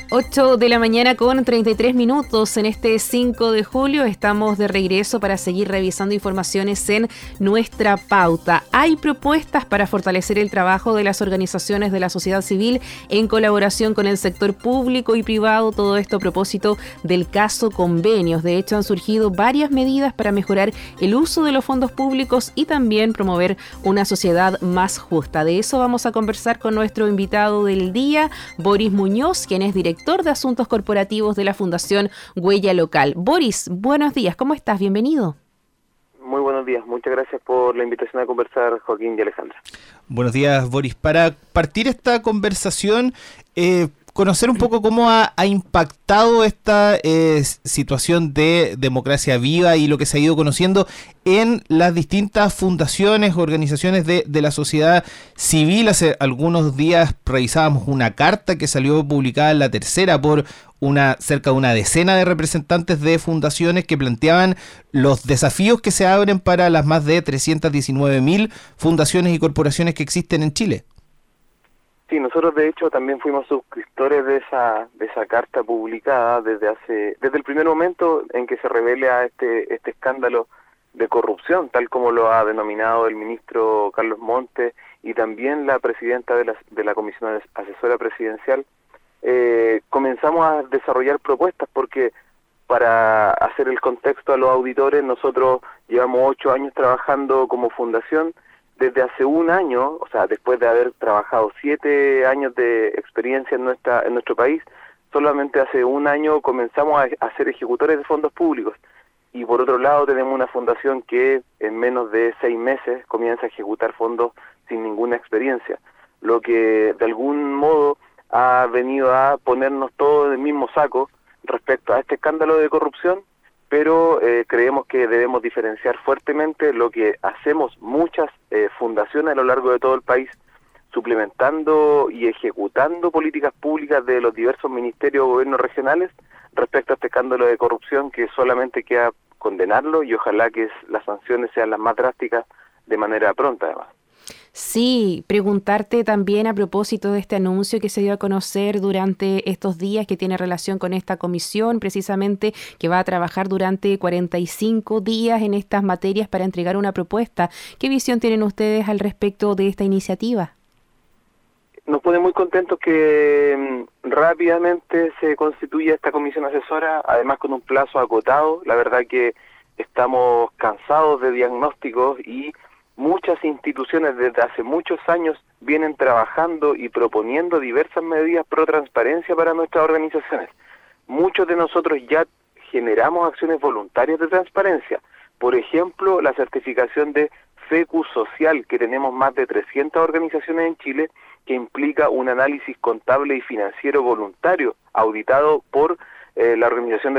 8 de la mañana con 33 minutos. En este 5 de julio estamos de regreso para seguir revisando informaciones en nuestra pauta. Hay propuestas para fortalecer el trabajo de las organizaciones de la sociedad civil en colaboración con el sector público y privado. Todo esto a propósito del caso Convenios. De hecho, han surgido varias medidas para mejorar el uso de los fondos públicos y también promover una sociedad más justa. De eso vamos a conversar con nuestro invitado del día, Boris Muñoz, quien es director de Asuntos Corporativos de la Fundación Huella Local. Boris, buenos días, ¿cómo estás? Bienvenido. Muy buenos días, muchas gracias por la invitación a conversar, Joaquín y Alejandra. Buenos días, Boris. Para partir esta conversación, conocer un poco cómo ha impactado esta situación de democracia viva y lo que se ha ido conociendo en las distintas fundaciones, organizaciones de la sociedad civil. Hace algunos días revisábamos una carta que salió publicada en La Tercera por cerca de una decena de representantes de fundaciones que planteaban los desafíos que se abren para las más de 319.000 fundaciones y corporaciones que existen en Chile. Sí, nosotros de hecho también fuimos suscriptores de esa carta publicada desde el primer momento en que se revela este escándalo de corrupción, tal como lo ha denominado el ministro Carlos Montes y también la presidenta de la Comisión Asesora Presidencial. Comenzamos a desarrollar propuestas porque, para hacer el contexto a los auditores, nosotros llevamos 8 años trabajando como fundación. Desde hace un año, o sea, después de haber trabajado 7 años de experiencia en nuestro país, solamente hace un año comenzamos a ser ejecutores de fondos públicos. Y por otro lado tenemos una fundación que en menos de 6 meses comienza a ejecutar fondos sin ninguna experiencia, lo que de algún modo ha venido a ponernos todos en el mismo saco respecto a este escándalo de corrupción, pero creemos que debemos diferenciar fuertemente lo que hacemos muchas fundaciones a lo largo de todo el país, suplementando y ejecutando políticas públicas de los diversos ministerios o gobiernos regionales respecto a este escándalo de corrupción, que solamente queda condenarlo y ojalá que las sanciones sean las más drásticas de manera pronta, además. Sí, preguntarte también a propósito de este anuncio que se dio a conocer durante estos días que tiene relación con esta comisión, precisamente que va a trabajar durante 45 días en estas materias para entregar una propuesta. ¿Qué visión tienen ustedes al respecto de esta iniciativa? Nos pone muy contentos que rápidamente se constituya esta comisión asesora, además con un plazo acotado. La verdad que estamos cansados de diagnósticos y muchas instituciones desde hace muchos años vienen trabajando y proponiendo diversas medidas pro transparencia para nuestras organizaciones. Muchos de nosotros ya generamos acciones voluntarias de transparencia. Por ejemplo, la certificación de FECU Social, que tenemos más de 300 organizaciones en Chile, que implica un análisis contable y financiero voluntario, auditado por la Organización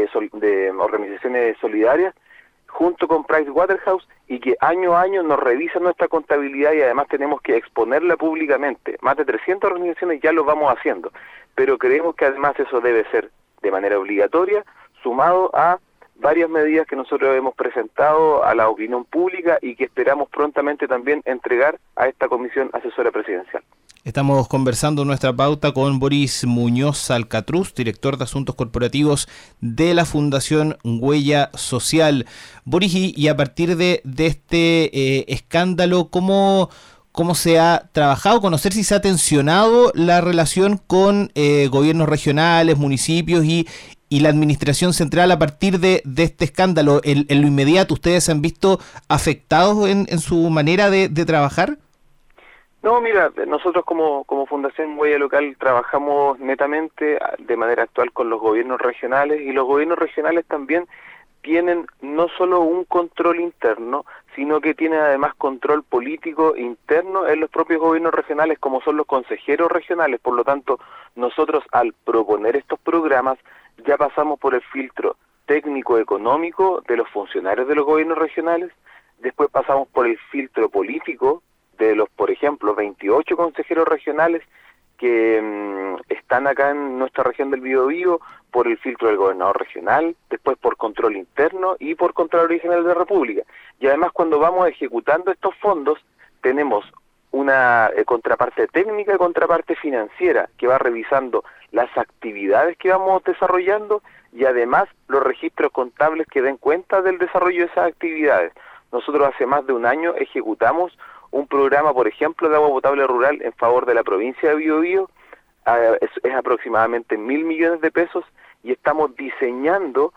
de Organizaciones Solidarias, junto con Pricewaterhouse, y que año a año nos revisa nuestra contabilidad y además tenemos que exponerla públicamente. Más de 300 organizaciones ya lo vamos haciendo, pero creemos que además eso debe ser de manera obligatoria, sumado a varias medidas que nosotros hemos presentado a la opinión pública y que esperamos prontamente también entregar a esta Comisión Asesora Presidencial. Estamos conversando en nuestra pauta con Boris Muñoz Alcatruz, director de Asuntos Corporativos de la Fundación Huella Social. Boris, y a partir de este escándalo, ¿cómo se ha trabajado? Conocer si se ha tensionado la relación con gobiernos regionales, municipios y la administración central a partir de este escándalo. En lo inmediato, ¿ustedes se han visto afectados en su manera de trabajar? No, mira, nosotros como Fundación Huella Local trabajamos netamente de manera actual con los gobiernos regionales, y los gobiernos regionales también tienen no solo un control interno, sino que tienen además control político interno en los propios gobiernos regionales, como son los consejeros regionales. Por lo tanto, nosotros al proponer estos programas ya pasamos por el filtro técnico-económico de los funcionarios de los gobiernos regionales, después pasamos por el filtro político de los, por ejemplo, 28 consejeros regionales que están acá en nuestra región del Biobío, por el filtro del gobernador regional, después por control interno y por Contraloría General de la República. Y además, cuando vamos ejecutando estos fondos, tenemos una contraparte técnica y contraparte financiera que va revisando las actividades que vamos desarrollando y además los registros contables que den cuenta del desarrollo de esas actividades. Nosotros hace más de un año ejecutamos un programa, por ejemplo, de agua potable rural en favor de la provincia de Biobío, es aproximadamente 1.000 millones de pesos, y estamos diseñando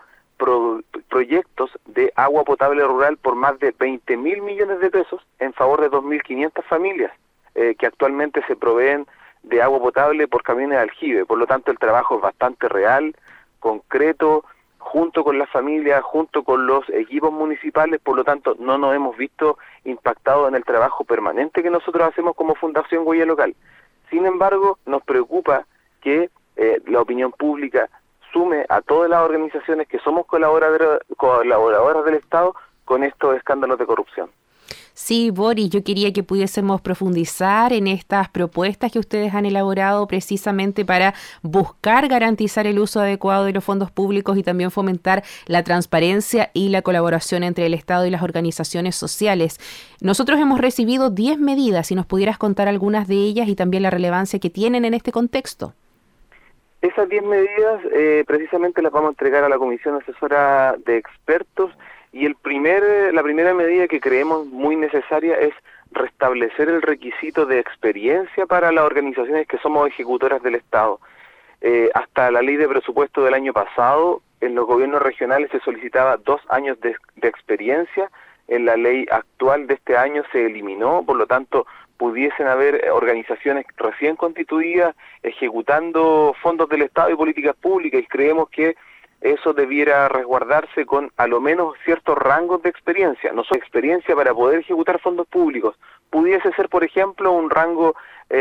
proyectos de agua potable rural por más de 20.000 millones de pesos en favor de 2.500 familias que actualmente se proveen de agua potable por camiones de aljibe. Por lo tanto, el trabajo es bastante real, concreto, junto con las familias, junto con los equipos municipales. Por lo tanto, no nos hemos visto impactados en el trabajo permanente que nosotros hacemos como Fundación Huella Local. Sin embargo, nos preocupa que la opinión pública sume a todas las organizaciones que somos colaboradoras del Estado con estos escándalos de corrupción. Sí, Boris, yo quería que pudiésemos profundizar en estas propuestas que ustedes han elaborado precisamente para buscar garantizar el uso adecuado de los fondos públicos y también fomentar la transparencia y la colaboración entre el Estado y las organizaciones sociales. Nosotros hemos recibido 10 medidas, si nos pudieras contar algunas de ellas y también la relevancia que tienen en este contexto. Esas 10 medidas precisamente las vamos a entregar a la Comisión Asesora de Expertos. Y la primera medida que creemos muy necesaria es restablecer el requisito de experiencia para las organizaciones que somos ejecutoras del Estado. Hasta la ley de presupuesto del año pasado, en los gobiernos regionales se solicitaba 2 años de experiencia. En la ley actual de este año se eliminó, por lo tanto pudiesen haber organizaciones recién constituidas ejecutando fondos del Estado y políticas públicas, y creemos que eso debiera resguardarse con a lo menos ciertos rangos de experiencia, no solo experiencia para poder ejecutar fondos públicos. Pudiese ser, por ejemplo, un rango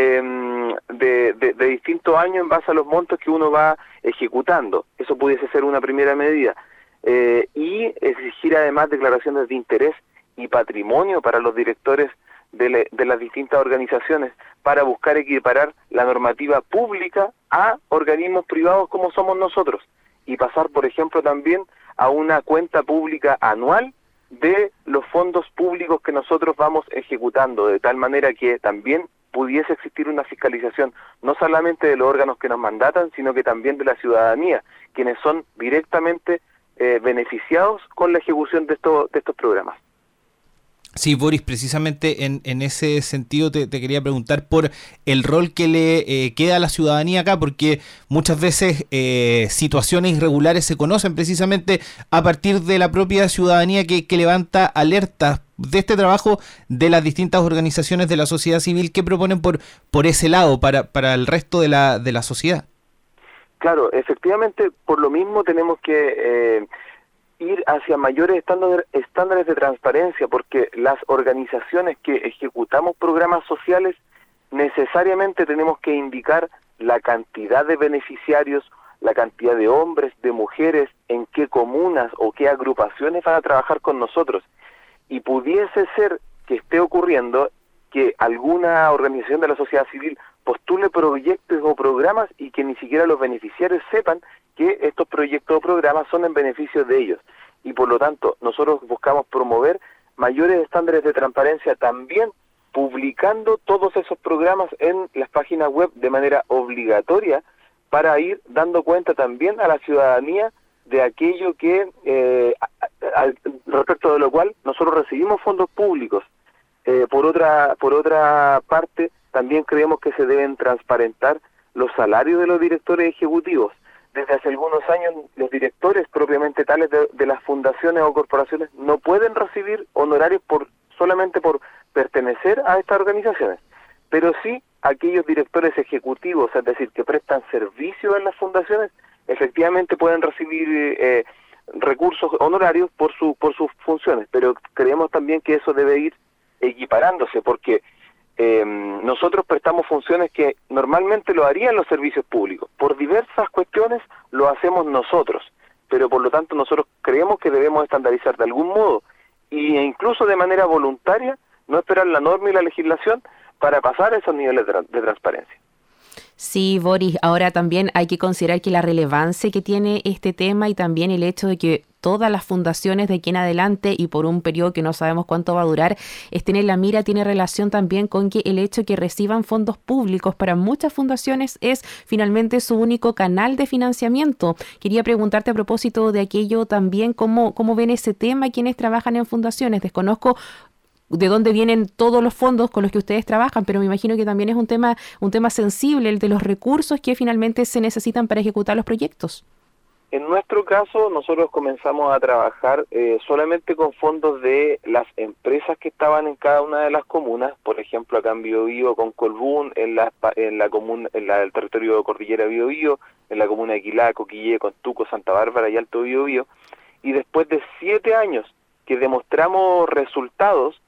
de distintos años en base a los montos que uno va ejecutando. Eso pudiese ser una primera medida. Y exigir además declaraciones de interés y patrimonio para los directores de las distintas organizaciones para buscar equiparar la normativa pública a organismos privados como somos nosotros, y pasar, por ejemplo, también a una cuenta pública anual de los fondos públicos que nosotros vamos ejecutando, de tal manera que también pudiese existir una fiscalización, no solamente de los órganos que nos mandatan, sino que también de la ciudadanía, quienes son directamente beneficiados con la ejecución de estos programas. Sí, Boris, precisamente en ese sentido te quería preguntar por el rol que le queda a la ciudadanía acá, porque muchas veces situaciones irregulares se conocen precisamente a partir de la propia ciudadanía que levanta alertas de este trabajo de las distintas organizaciones de la sociedad civil que proponen por ese lado para el resto de la sociedad. Claro, efectivamente, por lo mismo tenemos que ir hacia mayores estándares de transparencia, porque las organizaciones que ejecutamos programas sociales necesariamente tenemos que indicar la cantidad de beneficiarios, la cantidad de hombres, de mujeres, en qué comunas o qué agrupaciones van a trabajar con nosotros. Y pudiese ser que esté ocurriendo que alguna organización de la sociedad civil postule proyectos o programas y que ni siquiera los beneficiarios sepan que estos proyectos o programas son en beneficio de ellos. Y por lo tanto, nosotros buscamos promover mayores estándares de transparencia también publicando todos esos programas en las páginas web de manera obligatoria para ir dando cuenta también a la ciudadanía de aquello que, respecto de lo cual nosotros recibimos fondos públicos. Por otra parte, también creemos que se deben transparentar los salarios de los directores ejecutivos. Desde hace algunos años, los directores propiamente tales de las fundaciones o corporaciones no pueden recibir honorarios solamente por pertenecer a estas organizaciones, pero sí aquellos directores ejecutivos, es decir, que prestan servicio en las fundaciones, efectivamente pueden recibir recursos honorarios por sus funciones, pero creemos también que eso debe ir equiparándose, porque nosotros prestamos funciones que normalmente lo harían los servicios públicos. Por diversas cuestiones lo hacemos nosotros, pero por lo tanto nosotros creemos que debemos estandarizar de algún modo e incluso de manera voluntaria, no esperar la norma y la legislación para pasar a esos niveles de transparencia. Sí, Boris, ahora también hay que considerar que la relevancia que tiene este tema y también el hecho de que todas las fundaciones de aquí en adelante y por un periodo que no sabemos cuánto va a durar, estén en la mira, tiene relación también con que el hecho de que reciban fondos públicos para muchas fundaciones es finalmente su único canal de financiamiento. Quería preguntarte a propósito de aquello también, ¿cómo ven ese tema quienes trabajan en fundaciones? Desconozco de dónde vienen todos los fondos con los que ustedes trabajan, pero me imagino que también es un tema sensible, el de los recursos que finalmente se necesitan para ejecutar los proyectos. En nuestro caso, nosotros comenzamos a trabajar solamente con fondos de las empresas que estaban en cada una de las comunas, por ejemplo, acá en Biobío con Colbún, en la comuna, el territorio de Cordillera Biobío, en la comuna de Quilá, Coquillé, Contuco, Santa Bárbara y Alto Biobío, y después de 7 años que demostramos resultados,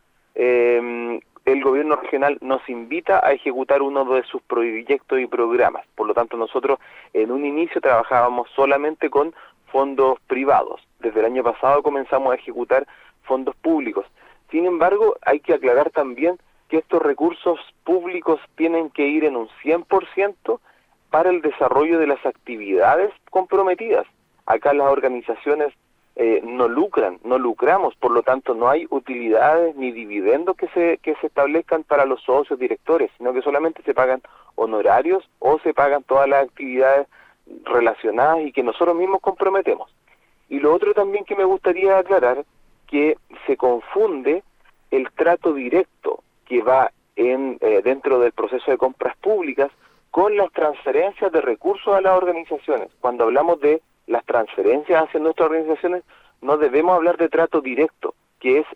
el gobierno regional nos invita a ejecutar uno de sus proyectos y programas. Por lo tanto, nosotros en un inicio trabajábamos solamente con fondos privados. Desde el año pasado comenzamos a ejecutar fondos públicos. Sin embargo, hay que aclarar también que estos recursos públicos tienen que ir en un 100% para el desarrollo de las actividades comprometidas. Acá las organizaciones no lucramos, por lo tanto no hay utilidades ni dividendos que se establezcan para los socios directores, sino que solamente se pagan honorarios o se pagan todas las actividades relacionadas y que nosotros mismos comprometemos. Y lo otro también que me gustaría aclarar, que se confunde el trato directo que va dentro del proceso de compras públicas con las transferencias de recursos a las organizaciones. Cuando hablamos de las transferencias hacia nuestras organizaciones, no debemos hablar de trato directo, que es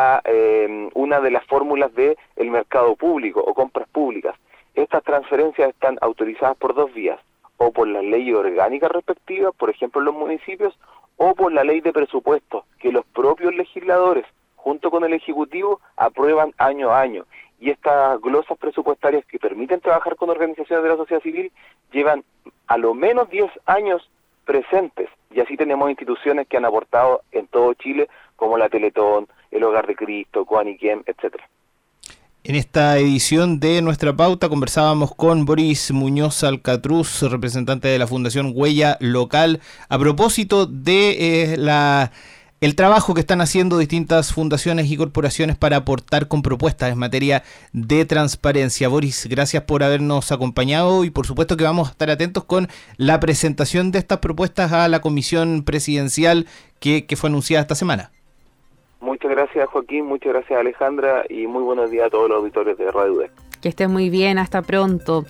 una de las fórmulas del mercado público o compras públicas. Estas transferencias están autorizadas por 2 vías, o por las leyes orgánicas respectivas, por ejemplo en los municipios, o por la ley de presupuestos, que los propios legisladores, junto con el Ejecutivo, aprueban año a año. Y estas glosas presupuestarias que permiten trabajar con organizaciones de la sociedad civil llevan a lo menos 10 años presentes, y así tenemos instituciones que han aportado en todo Chile, como la Teletón, el Hogar de Cristo, Coaniquem, etcétera. En esta edición de Nuestra Pauta conversábamos con Boris Muñoz Alcatruz, representante de la Fundación Huella Local, a propósito de el trabajo que están haciendo distintas fundaciones y corporaciones para aportar con propuestas en materia de transparencia. Boris, gracias por habernos acompañado y por supuesto que vamos a estar atentos con la presentación de estas propuestas a la comisión presidencial que fue anunciada esta semana. Muchas gracias, Joaquín, muchas gracias, Alejandra, y muy buenos días a todos los auditores de Radio UDEC. Que estés muy bien, hasta pronto.